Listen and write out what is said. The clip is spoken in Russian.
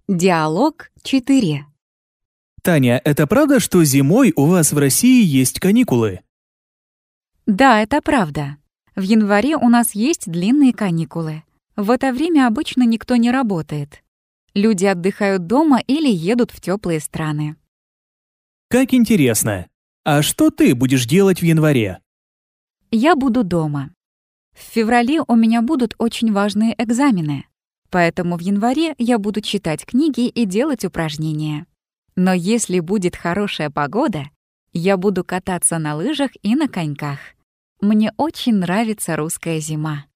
Диалог 4. Таня, это правда, что зимой у вас в России есть каникулы? Да, это правда. В январе у нас есть длинные каникулы. В это время обычно никто не работает. Люди отдыхают дома или едут в теплые страны. Как интересно. А что ты будешь делать в январе? Я буду дома. В феврале у меня будут очень важные экзамены. Поэтому в январе я буду читать книги и делать упражнения. Но если будет хорошая погода, я буду кататься на лыжах и на коньках. Мне очень нравится русская зима.